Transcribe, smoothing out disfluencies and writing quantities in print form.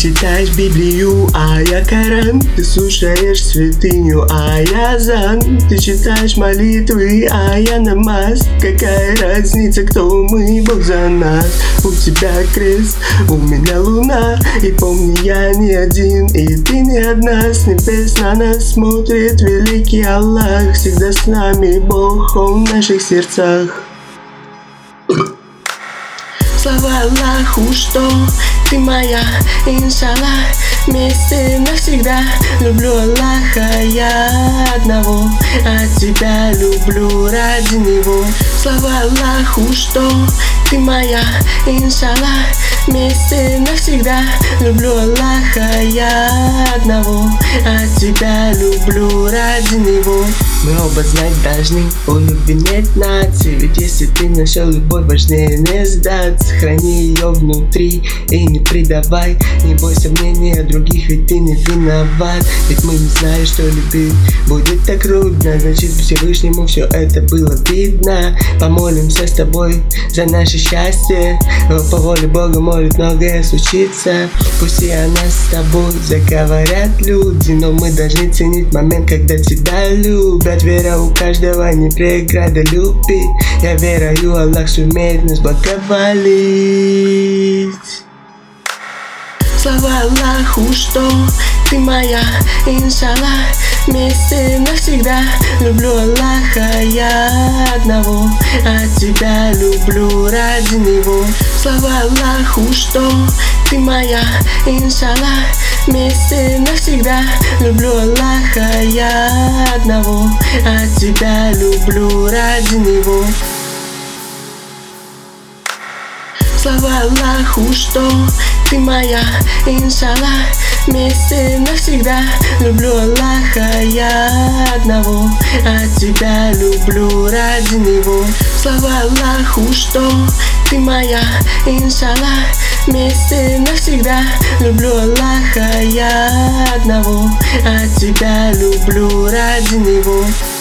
читаешь Библию, а я Коран. Ты слушаешь святыню, а я азан. Ты читаешь молитвы, а я намаз. Какая разница, кто мы, Бог за нас. У тебя крест, у меня луна. И помни, я не один, и ты не одна. С небес на нас смотрит великий Аллах. Всегда с нами Бог, Он в наших сердцах. Слава Аллаху, что ты моя, иншаллах, вместе навсегда. Люблю Аллаха я одного, а тебя люблю ради Него. Слава Аллаху, что ты моя, иншаллах, вместе навсегда. Люблю Аллаха я одного, а тебя люблю ради Него. Мы оба знать должны, у любви нет нации. Ведь если ты нашел любовь, важнее не сдаться. Храни ее внутри и не предавай. Не бойся мнения других, ведь ты не виноват. Ведь мы не знали, что любить будет так трудно. Значит, Всевышнему все это было видно. Помолимся с тобой за наше счастье. По воле Бога молит, многое случится. Пусть и о нас с тобой заговорят люди, но мы должны ценить момент, когда тебя любят. Вера у каждого не преграда, люби. Я верю, Аллах сумеет нас благоволить. Слава Аллаху, что ты моя, иншаллах, вместе навсегда. Люблю Аллаха я одного, а тебя люблю ради Него. Слава Аллаху, что ты моя, иншаллах, вместе навсегда. Люблю Аллаха я одного, а тебя люблю ради Него. Слава Аллаху, что ты моя, иншаллах, вместе навсегда. Люблю Аллаха я одного, а тебя люблю ради Него. Слава Аллаху, что ты моя, иншаллах, вместе навсегда. Люблю Аллаха я одного, а тебя люблю ради Него.